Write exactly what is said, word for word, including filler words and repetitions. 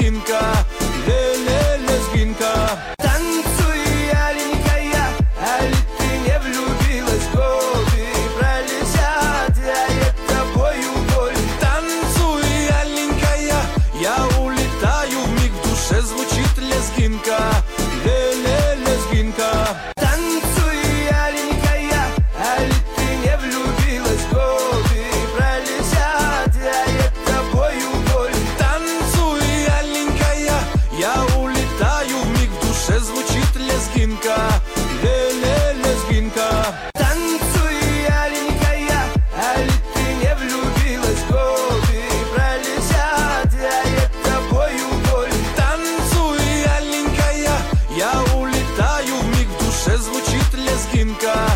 лезгинка, ле-ле, лезгинка. Танцуй, аленька, я, али ты не влюбилась, годы пролетят, я ей тобою боль. Танцуй, аленька, я, я улетаю, вмиг в душе звучит лезгинка, ле-ле, лезгинка. Танцуй, аленька, я, али ты не влюбилась, годы пролетят, я ей тобою боль. Танцуй, аленька, я, я улетаю, вмиг в душе звучит лезгинка, ле-ле, лезгинка. Танцуй, аленька, я, али ты не влюбилась, годы пролетят, я ей тобою боль. Танцуй, аленька, я, я улетаю, вмиг в душе звучит лезгинка.